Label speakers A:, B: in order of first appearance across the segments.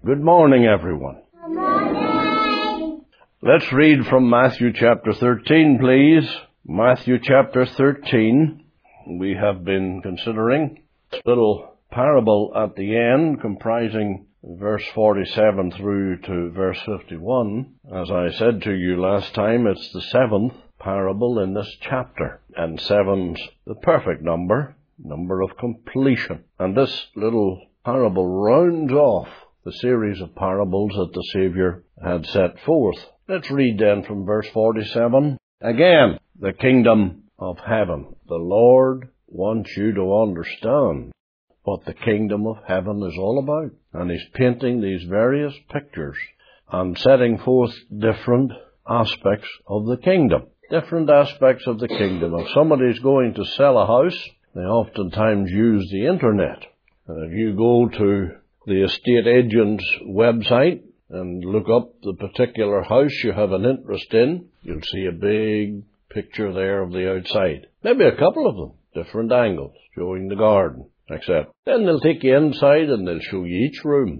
A: Good morning, everyone.
B: Good morning.
A: Let's read from Matthew chapter 13, please. Matthew chapter 13. We have been considering this little parable at the end, comprising verse 47 through to verse 51. As I said to you last time, it's the seventh parable in this chapter. And seven's the perfect number of completion. And this little parable rounds off the series of parables that the Saviour had set forth. Let's read then from verse 47. Again, the kingdom of heaven. The Lord wants you to understand what the kingdom of heaven is all about. And He's painting these various pictures and setting forth different aspects of the kingdom. Different aspects of the kingdom. If somebody's going to sell a house, they oftentimes use the internet. And if you go to the estate agent's website and look up the particular house you have an interest in, you'll see a big picture there of the outside. Maybe a couple of them, different angles, showing the garden, etc. Then they'll take you inside and they'll show you each room,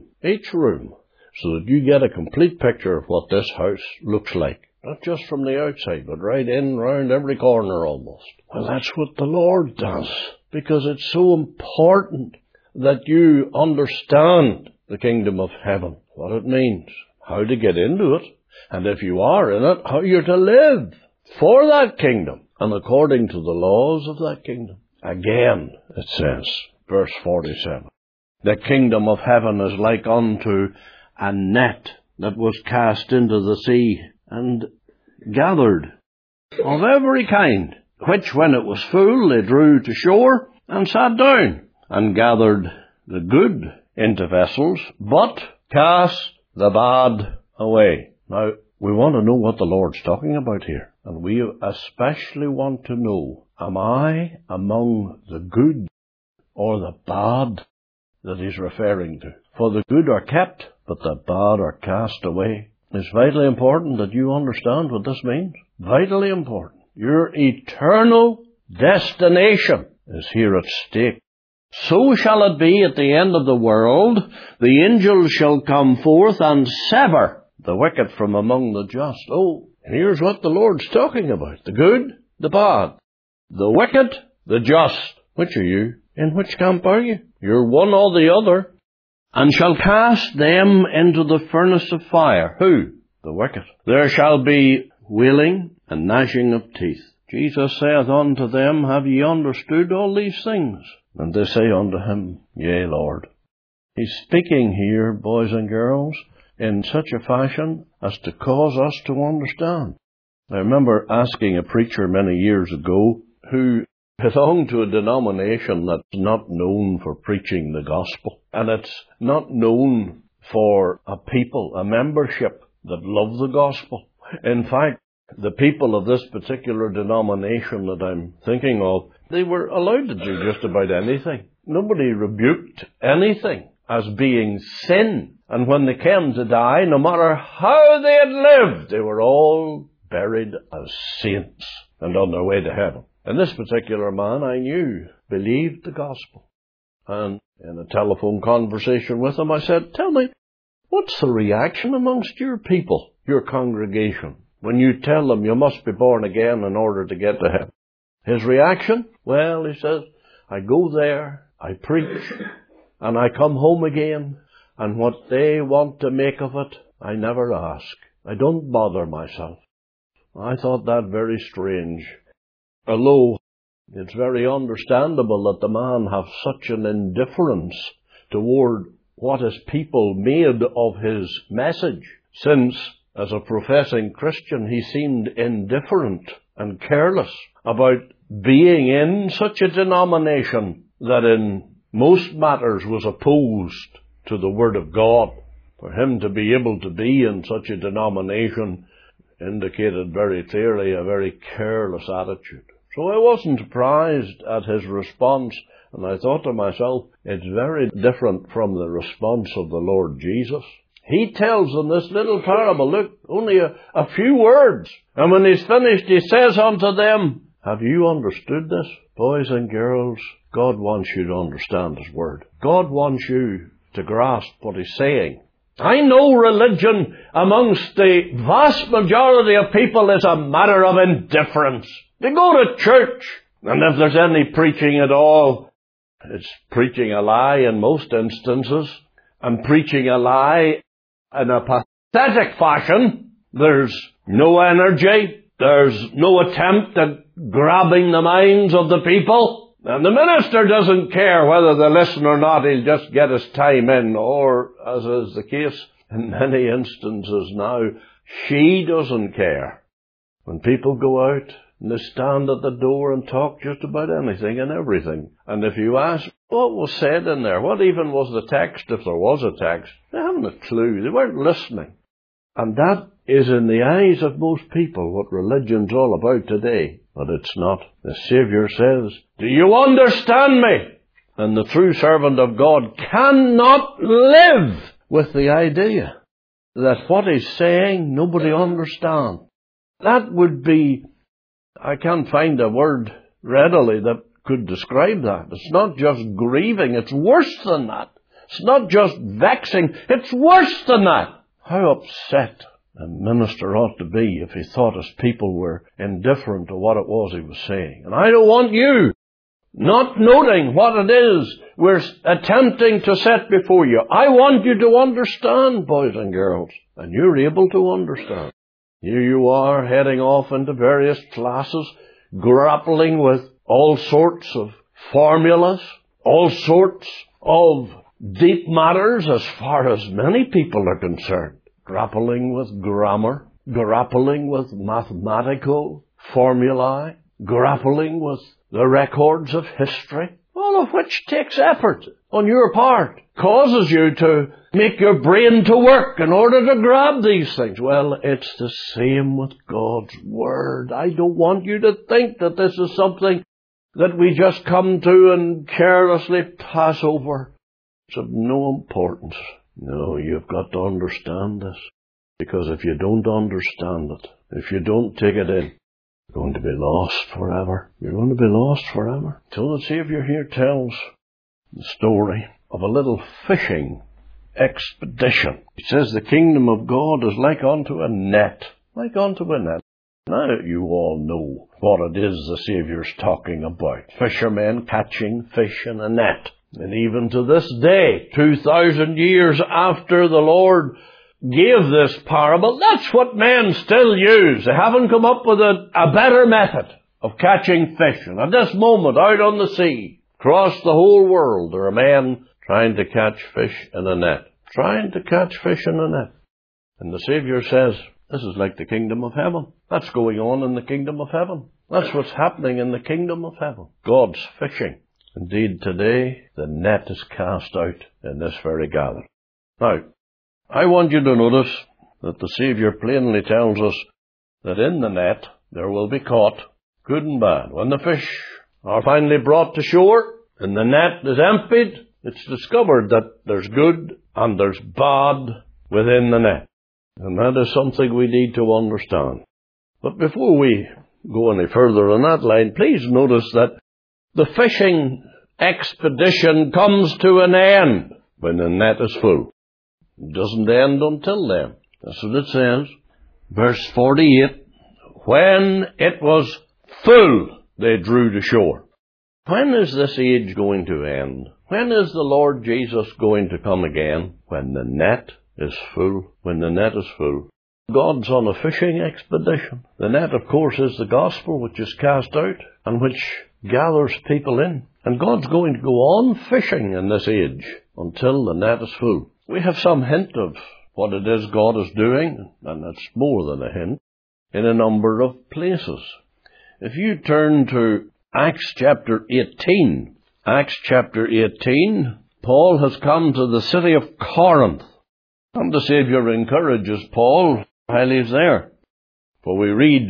A: so that you get a complete picture of what this house looks like. Not just from the outside, but right in, round every corner almost. Well, that's what the Lord does, because it's so important that you understand the kingdom of heaven, what it means, how to get into it, and if you are in it, how you're to live for that kingdom and according to the laws of that kingdom. Again, it says, verse 47, the kingdom of heaven is like unto a net that was cast into the sea and gathered of every kind, which when it was full they drew to shore and sat down, and gathered the good into vessels, but cast the bad away. Now, we want to know what the Lord's talking about here. And we especially want to know, am I among the good or the bad that He's referring to? For the good are kept, but the bad are cast away. It's vitally important that you understand what this means. Vitally important. Your eternal destination is here at stake. So shall it be at the end of the world. The angels shall come forth and sever the wicked from among the just. Oh, and here's what the Lord's talking about. The good, the bad. The wicked, the just. Which are you? In which camp are you? You're one or the other. And shall cast them into the furnace of fire. Who? The wicked. There shall be wailing and gnashing of teeth. Jesus saith unto them, have ye understood all these things? And they say unto Him, Yea, Lord. He's speaking here, boys and girls, in such a fashion as to cause us to understand. I remember asking a preacher many years ago who belonged to a denomination that's not known for preaching the gospel. And it's not known for a people, a membership that love the gospel. In fact, the people of this particular denomination that I'm thinking of, they were allowed to do just about anything. Nobody rebuked anything as being sin. And when they came to die, no matter how they had lived, they were all buried as saints and on their way to heaven. And this particular man I knew believed the gospel. And in a telephone conversation with him, I said, tell me, what's the reaction amongst your people, your congregation, when you tell them you must be born again in order to get to heaven? His reaction? Well, he says, I go there, I preach, and I come home again, and what they want to make of it, I never ask. I don't bother myself. I thought that very strange. Although it's very understandable that the man have such an indifference toward what his people made of his message, since as a professing Christian he seemed indifferent and careless about being in such a denomination that in most matters was opposed to the Word of God. For him to be able to be in such a denomination indicated very clearly a very careless attitude. So I wasn't surprised at his response, and I thought to myself, it's very different from the response of the Lord Jesus. He tells them this little parable, look, only a few words. And when he's finished, he says unto them, have you understood this? Boys and girls, God wants you to understand His Word. God wants you to grasp what He's saying. I know religion amongst the vast majority of people is a matter of indifference. They go to church, and if there's any preaching at all, it's preaching a lie in most instances, and preaching a lie in a pathetic fashion. There's no energy. There's no attempt at grabbing the minds of the people. And the minister doesn't care whether they listen or not. He'll just get his time in. Or, as is the case in many instances now, she doesn't care. When people go out and they stand at the door and talk just about anything and everything. And if you ask, what was said in there? What even was the text, if there was a text? They haven't a clue. They weren't listening. And that is, in the eyes of most people, what religion's all about today. But it's not. The Saviour says, do you understand me? And the true servant of God cannot live with the idea that what he's saying nobody understands. That would be, I can't find a word readily that could describe that. It's not just grieving, it's worse than that. It's not just vexing, it's worse than that. How upset a minister ought to be if he thought his people were indifferent to what it was he was saying. And I don't want you not noting what it is we're attempting to set before you. I want you to understand, boys and girls, and you're able to understand. Here you are heading off into various classes, grappling with all sorts of formulas, all sorts of deep matters as far as many people are concerned. Grappling with grammar, grappling with mathematical formulae, grappling with the records of history, all of which takes effort on your part, causes you to make your brain to work in order to grab these things. Well, it's the same with God's Word. I don't want you to think that this is something that we just come to and carelessly pass over. It's of no importance. No, you've got to understand this. Because if you don't understand it, if you don't take it in, you're going to be lost forever. You're going to be lost forever. So the Saviour here tells the story of a little fishing expedition. He says the kingdom of God is like unto a net. Like unto a net. Now you all know what it is the Saviour's talking about. Fishermen catching fish in a net. And even to this day, 2,000 years after the Lord gave this parable, that's what men still use. They haven't come up with a better method of catching fish. And at this moment, out on the sea, across the whole world, there are men trying to catch fish in a net. Trying to catch fish in a net. And the Saviour says, this is like the kingdom of heaven. That's going on in the kingdom of heaven. That's what's happening in the kingdom of heaven. God's fishing. Indeed, today, the net is cast out in this very gathering. Now, I want you to notice that the Saviour plainly tells us that in the net there will be caught good and bad. When the fish are finally brought to shore and the net is emptied, it's discovered that there's good and there's bad within the net. And that is something we need to understand. But before we go any further on that line, please notice that the fishing expedition comes to an end when the net is full. It doesn't end until then. That's what it says. Verse 48, when it was full, they drew to shore. When is this age going to end? When is the Lord Jesus going to come again? When the net is full. When the net is full. God's on a fishing expedition. The net, of course, is the gospel which is cast out and which gathers people in. And God's going to go on fishing in this age until the net is full. We have some hint of what it is God is doing, and it's more than a hint, in a number of places. If you turn to Acts chapter 18, Acts chapter 18, Paul has come to the city of Corinth. And the Saviour encourages Paul while he's there. For we read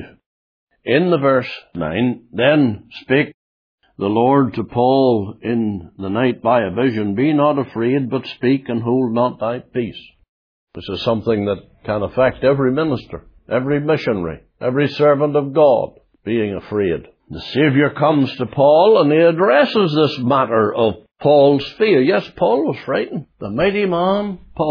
A: in the verse 9, then spake the Lord to Paul in the night by a vision, be not afraid, but speak and hold not thy peace. This is something that can affect every minister, every missionary, every servant of God, being afraid. The Saviour comes to Paul and he addresses this matter of Paul's fear. Yes, Paul was frightened. The mighty man, Paul,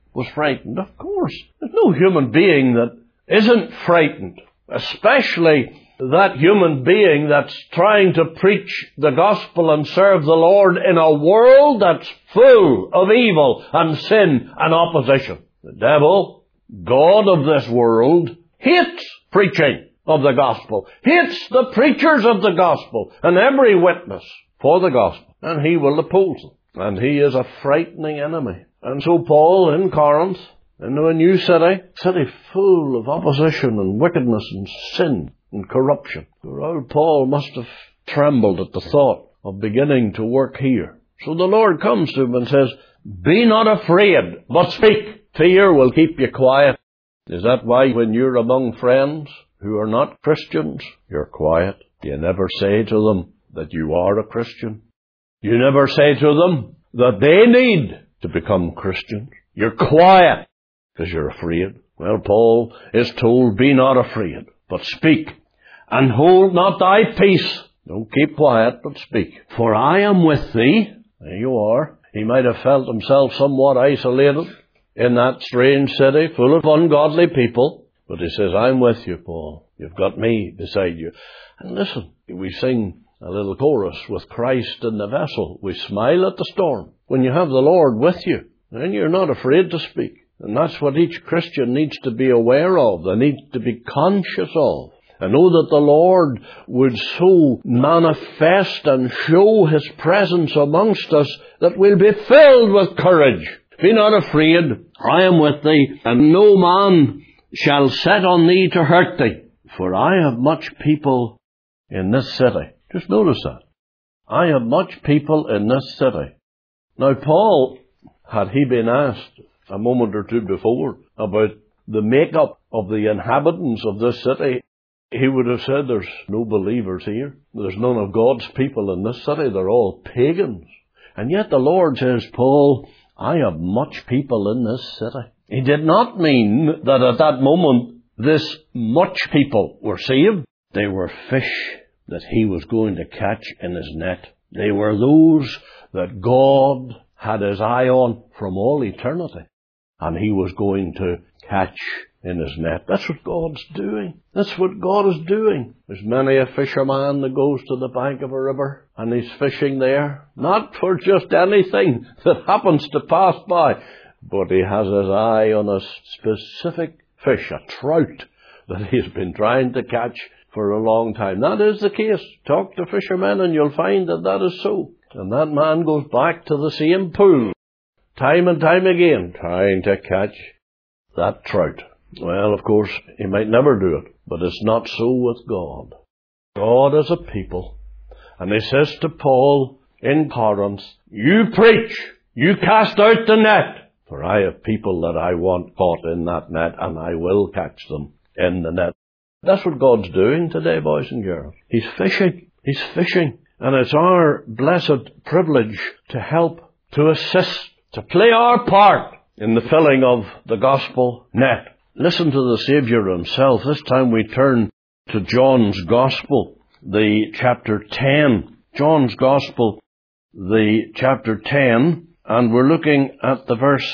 A: was frightened. Of course. There's no human being that isn't frightened, especially that human being that's trying to preach the gospel and serve the Lord in a world that's full of evil and sin and opposition. The devil, God of this world, hates preaching of the gospel, hates the preachers of the gospel and every witness for the gospel, and he will oppose them. And he is a frightening enemy. And so Paul in Corinth, into a new city full of opposition and wickedness and sin and corruption. Old Paul must have trembled at the thought of beginning to work here. So the Lord comes to him and says, be not afraid, but speak. Fear will keep you quiet. Is that why when you're among friends who are not Christians, you're quiet? You never say to them that you are a Christian. You never say to them that they need to become Christians. You're quiet because you're afraid. Well, Paul is told, be not afraid, but speak, and hold not thy peace. Don't keep quiet, but speak. For I am with thee. There you are. He might have felt himself somewhat isolated in that strange city full of ungodly people. But he says, I'm with you, Paul. You've got me beside you. And listen, we sing a little chorus, with Christ in the vessel. We smile at the storm. When you have the Lord with you, then you're not afraid to speak. And that's what each Christian needs to be aware of. They need to be conscious of. And know that the Lord would so manifest and show His presence amongst us that we'll be filled with courage. Be not afraid, I am with thee, and no man shall set on thee to hurt thee. For I have much people in this city. Just notice that. I have much people in this city. Now Paul, had he been asked a moment or two before about the makeup of the inhabitants of this city, he would have said, there's no believers here. There's none of God's people in this city. They're all pagans. And yet the Lord says, Paul, I have much people in this city. He did not mean that at that moment this much people were saved. They were fish that he was going to catch in his net. They were those that God had his eye on from all eternity, and he was going to catch in his net. That's what God's doing. That's what God is doing. There's many a fisherman that goes to the bank of a river and he's fishing there, not for just anything that happens to pass by, but he has his eye on a specific fish, a trout, that he's been trying to catch for a long time. That is the case. Talk to fishermen and you'll find that that is so. And that man goes back to the same pool, time and time again, trying to catch that trout. Well, of course, he might never do it, but it's not so with God. God is a people. And he says to Paul in Corinth, you preach, you cast out the net, for I have people that I want caught in that net, and I will catch them in the net. That's what God's doing today, boys and girls. He's fishing. He's fishing. And it's our blessed privilege to help, to assist, to play our part in the filling of the gospel net. Listen to the Saviour himself. This time we turn to John's Gospel, the chapter 10. John's Gospel, the chapter 10, and we're looking at the verse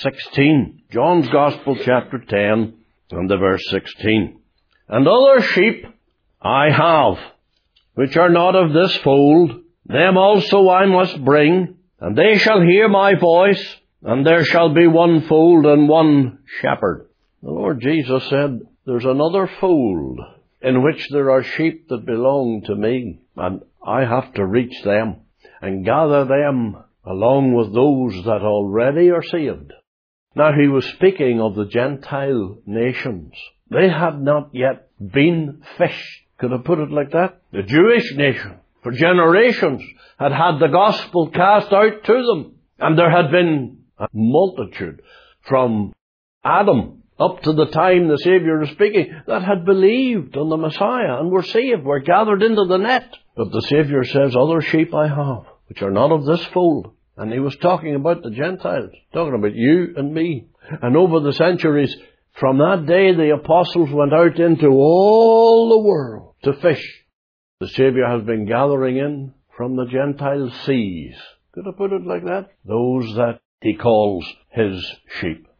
A: 16. John's Gospel, chapter 10, and the verse 16. And other sheep I have, which are not of this fold, them also I must bring, and they shall hear my voice, and there shall be one fold and one shepherd. The Lord Jesus said, there's another fold in which there are sheep that belong to me, and I have to reach them and gather them along with those that already are saved. Now he was speaking of the Gentile nations. They had not yet been fished. Could I put it like that? The Jewish nation, for generations, had had the gospel cast out to them. And there had been a multitude from Adam up to the time the Saviour is speaking that had believed on the Messiah and were saved, were gathered into the net. But the Saviour says, other sheep I have, which are not of this fold. And he was talking about the Gentiles, talking about you and me. And over the centuries, from that day the apostles went out into all the world to fish. The Saviour has been gathering in from the Gentile seas. Could I put it like that? Those that he calls his sheep.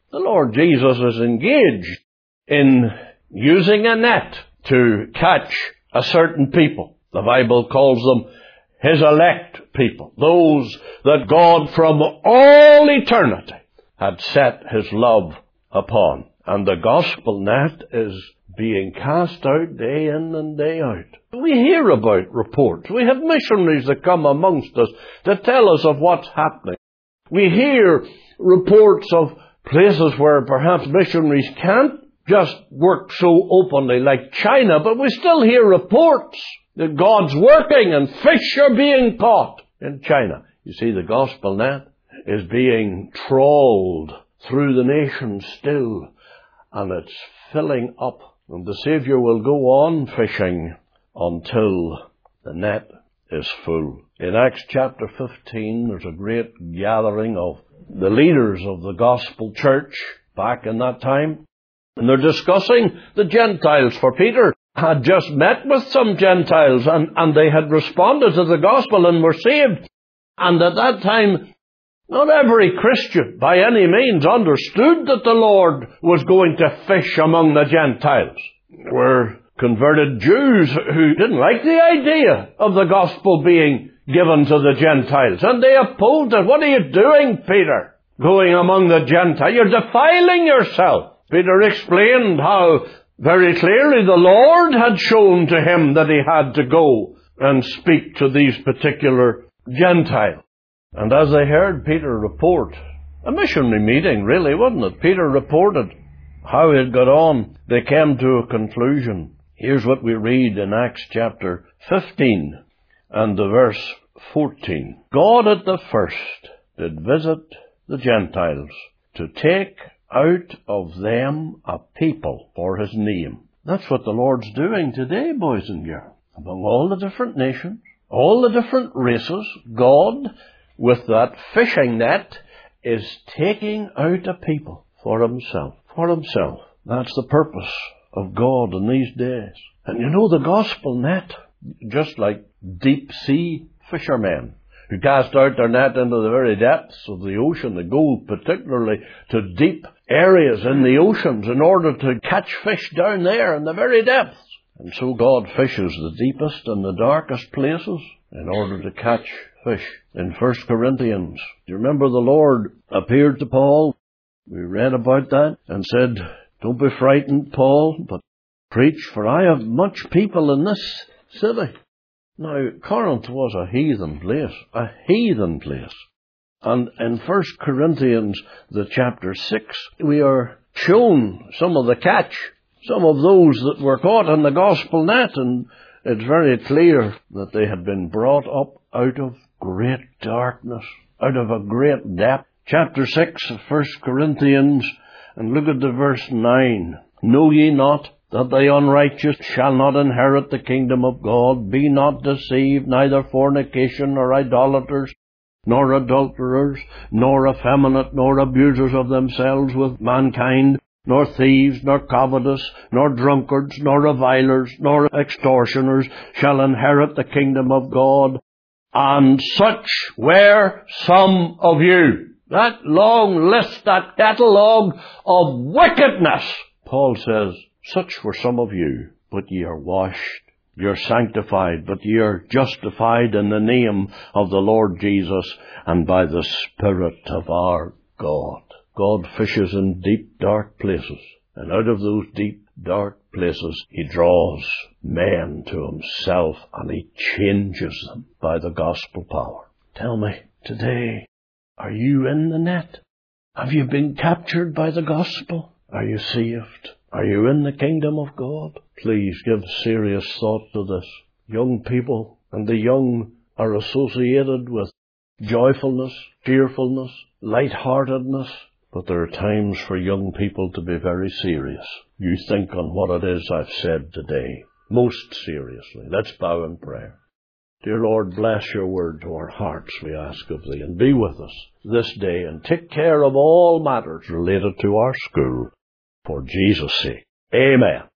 A: The Lord Jesus is engaged in using a net to catch a certain people. The Bible calls them His elect people, those that God from all eternity had set His love upon. And the gospel net is being cast out day in and day out. We hear about reports. We have missionaries that come amongst us that tell us of what's happening. We hear reports of places where perhaps missionaries can't just work so openly like China, but we still hear reports that God's working and fish are being caught in China. You see, the gospel net is being trawled through the nations still, and it's filling up. And the Saviour will go on fishing until the net is full. In Acts chapter 15, there's a great gathering of the leaders of the gospel church back in that time. And they're discussing the Gentiles, for Peter had just met with some Gentiles and they had responded to the gospel and were saved. And at that time, not every Christian by any means understood that the Lord was going to fish among the Gentiles. There were converted Jews who didn't like the idea of the gospel being given to the Gentiles, and they opposed it. What are you doing, Peter? Going among the Gentiles? You're defiling yourself. Peter explained how very clearly the Lord had shown to him that he had to go and speak to these particular Gentiles. And as they heard Peter report, a missionary meeting really, wasn't it? Peter reported how it got on. They came to a conclusion. Here's what we read in Acts chapter 15 and the verse 14. God at the first did visit the Gentiles to take out of them a people for His name. That's what the Lord's doing today, boys and girls. Among all the different nations, all the different races, God, with that fishing net, is taking out a people for Himself. For Himself. That's the purpose of God in these days. And you know, the gospel net, just like deep sea fishermen who cast out their net into the very depths of the ocean, they go particularly to deep areas in the oceans in order to catch fish down there in the very depths. And so God fishes the deepest and the darkest places in order to catch fish. In 1 Corinthians, do you remember the Lord appeared to Paul? We read about that and said, "Don't be frightened, Paul, but preach, for I have much people in this city." Now, Corinth was a heathen place. And in 1 Corinthians, the chapter 6, we are shown some of the catch, some of those that were caught in the gospel net, and it's very clear that they had been brought up out of great darkness, out of a great depth. Chapter 6 of 1 Corinthians, and look at the verse 9. "Know ye not that the unrighteous shall not inherit the kingdom of God? Be not deceived, neither fornication, nor idolaters, nor adulterers, nor effeminate, nor abusers of themselves with mankind, nor thieves, nor covetous, nor drunkards, nor revilers, nor extortioners shall inherit the kingdom of God. And such were some of you." That long list, that catalogue of wickedness. Paul says, "Such were some of you, but ye are washed, you're sanctified, but ye are justified in the name of the Lord Jesus and by the Spirit of our God." God fishes in deep, dark places, and out of those deep, dark places, He draws men to Himself, and He changes them by the gospel power. Tell me, today, are you in the net? Have you been captured by the gospel? Are you saved? Are you in the kingdom of God? Please give serious thought to this. Young people and the young are associated with joyfulness, cheerfulness, lightheartedness. But there are times for young people to be very serious. You think on what it is I've said today. Most seriously. Let's bow in prayer. Dear Lord, bless your word to our hearts, we ask of Thee, and be with us this day, and take care of all matters related to our school. For Jesus' sake. Amen.